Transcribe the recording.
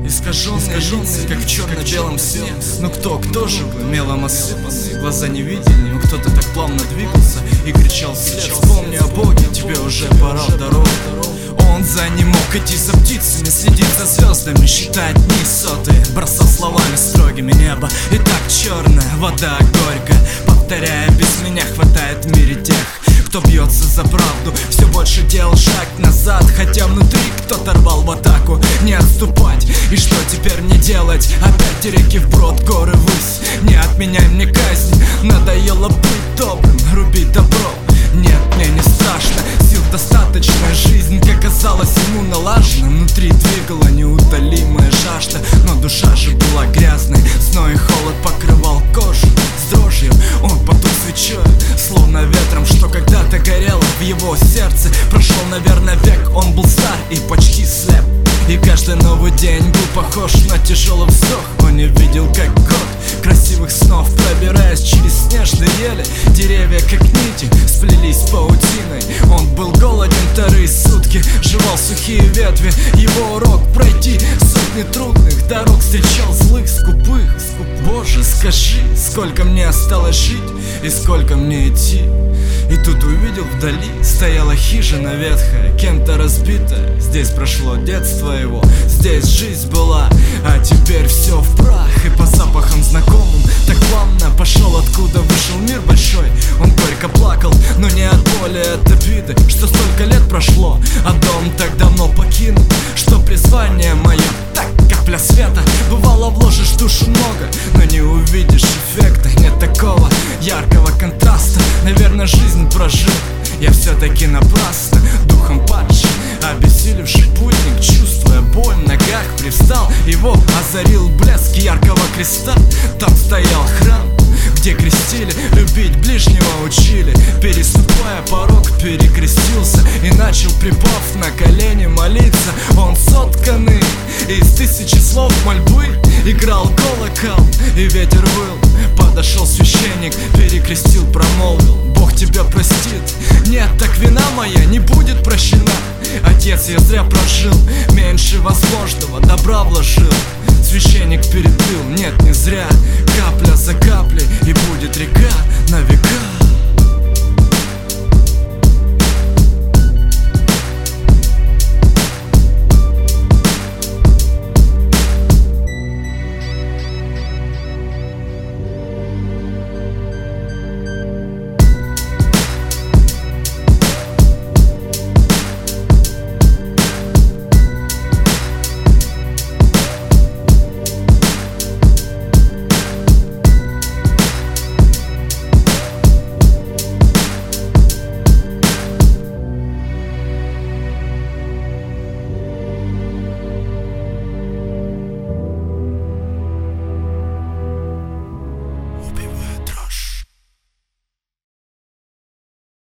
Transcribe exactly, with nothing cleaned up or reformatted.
Искаженные лица, как в черно-белом сне. Ну кто, кто же вы, мелом осыпанный? Глаза не видели, но кто-то так плавно двигался и кричал вслед: вспомни о Боге, тебе уже пора в дорогу. Он за не мог идти за птицами, следить за звездами, считать дни сотые, бросал словами строгими небо. И так черная вода горькая, повторяя: без меня хватает в мире тех, кто бьется за правду, все больше делал шаг назад. Хотя внутри кто-то рвал в атаку, не отступать. И что теперь мне делать? Опять реки вброд, горы ввысь. Не отменяй мне казнь, надоело быть добрым, рубить добро. Нет, мне не страшно, сил достаточно. Жизнь, как казалось, ему налажена. Внутри двигала неутолимая жажда, но душа же была грязной. Зной и холод покрывал кожу, с дрожью он потух свечой, словно ветром, что когда-то горело в его сердце. Прошел, наверное, век, он был стар и почти слеп. И каждый новый день был похож на тяжелый вздох. Он не видел, как год красивых снов, пробираясь через снежные ели. Деревья, как нити, сплелись паутиной. Он был голоден вторые сутки, жевал сухие ветви. Его урок пройти сотни трудных дорог, встречал злых, скупых. Боже, скажи, сколько мне осталось жить и сколько мне идти. И тут увидел вдали, стояла хижина ветхая, кем-то разбитая. Здесь прошло детство его, здесь жизнь была, а теперь все в прах. И по запахам знакомым так плавно пошел, откуда вышел мир большой. Он горько плакал, но не от боли, от обиды, что столько лет прошло, а дом так давно покинут, что призвание мое так капля света. Бывало, вложишь в душу много, но не увидишь эффекта. Нет такого яркого контраста, наверное, жизнь прожил я все-таки напрасно. Духом падший, обессилевший путник, чувствуя боль в ногах, привстал. Его озарил блеск яркого креста. Там стоял храм, где крестили, любить ближнего учили. Переступая порог, перекрестился и начал, припав на колени, молиться. Он сотканный из тысячи слов мольбы, играл колокол и ветер выл. Подошел священник, перекрестил, промолвил: Бог тебя простит. Нет, так вина моя не будет прощена. Отец, я зря прожил, меньше возможного добра вложил. Священник перебил: нет, не зря, капля за каплей, и будет река на века.